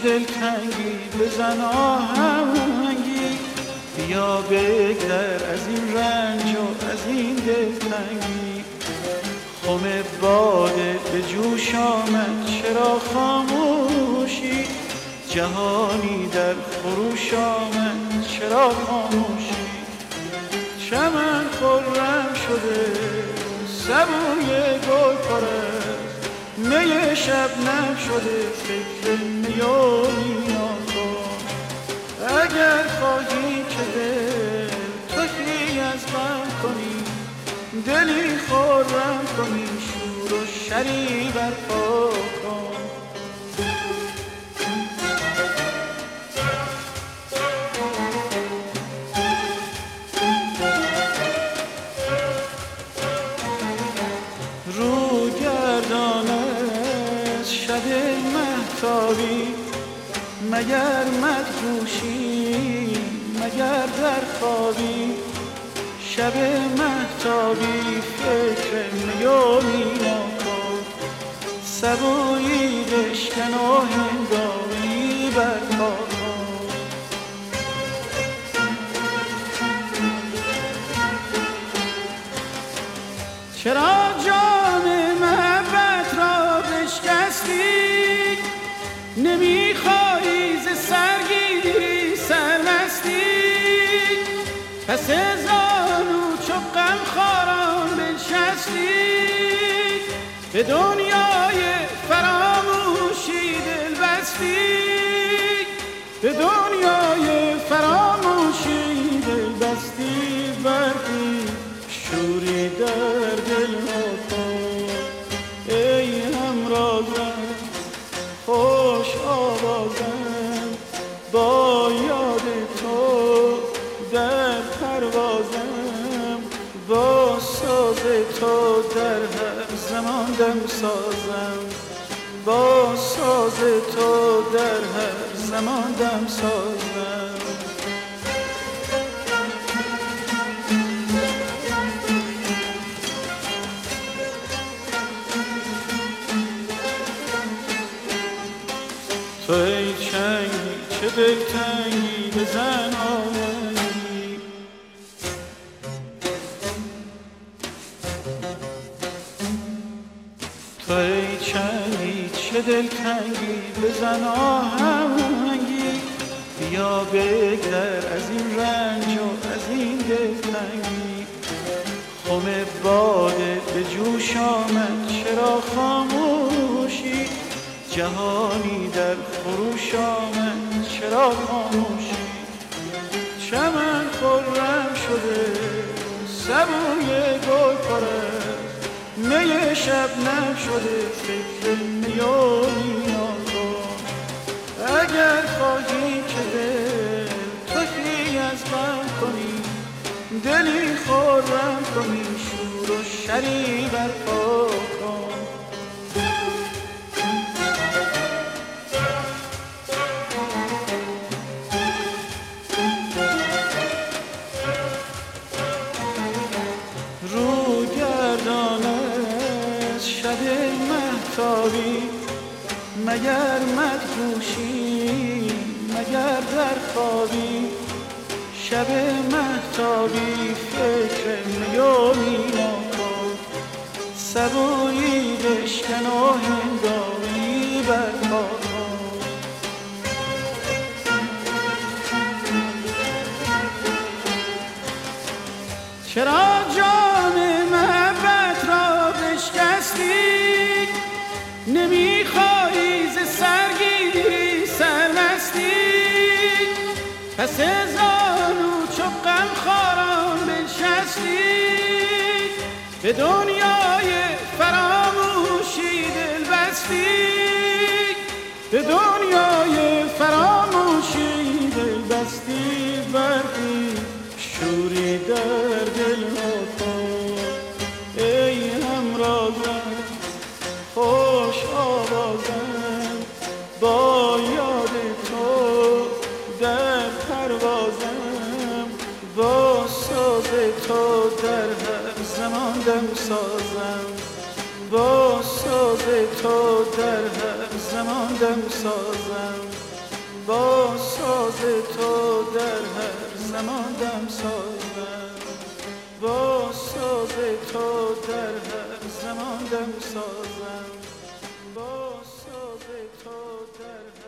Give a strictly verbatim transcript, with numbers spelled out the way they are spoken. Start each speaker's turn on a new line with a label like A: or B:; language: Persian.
A: دلتنگی بزن آهنگی، بیا بگذر از این رنج و از این دلتنگی. خم باده به جوش آمد چرا خاموشی، جهانی در خروش آمد چرا خاموشی. چمن خرم شده سبوی گل پرست، می شبنم شده فکر میونیا کن. اگر خواهی که دل تهی از غم کنی، دلی خرم کنی، شور و شری برپا کن. رو گردان از شب مهتابی، مگر مدهوشی مگر در خوابی. شب مهتابی فکر میومینا کن، سبویی بشکن و هنگامی برپا کن. چرا جام محبت را بشکستی، نمیخوایی ز سرگیری سرمستی. پس زانو چو غم خاران بنشستی، به دنیای فراموشی دل بستی. به دنیای فراموشی دل بستی. برقی شوری در دل کن ای همرازم، خوش آوازم با یاد تو در پروازم. با ساز تو در هر زمان دم سازم، با ساز تو در هر زمان دم سازم. تو ای چنگی چه دلتنگی بزن آهنگی، تو ای چنگی چه دلتنگی بزن آهنگی. بیا بگذر از این رنج و از این دلتنگی. خم باده به جوش آمد چرا خاموشی، جهانی در خروش آمد چرا خاموشی. چمن خرم شده سبوی گل پرست، می شبنم شده فکر میونیا کن. اگر خواهی که دل تهی از غم کنی، دلی خرم کنی، شور و شری برپا کن. رو گردان از شب مهتابی، مگر مدهوشی مگر در خوابی. شب مهتابی فکر میومینا کن، سبویی بشکن و هنگامی برپا کن. چرا جام محبت را بشکستی، نمیخوایی ز سرگیری سرمستی. پس زانو چو غم خاران بنشستی، به دنیای فراموشی دل بستی. به دنیای فراموشی دل بستی. برقی شوری در دل کن ای همرازم، خوش آوازم با یاد تو در پروازم. با ساز تو در هر زمان دم سازم، با ساز تو در هر زمان دم سازم. با ساز تو در هر زمان دم سازم، با ساز تو در هر زمان دم سازم، با ساز تو در هر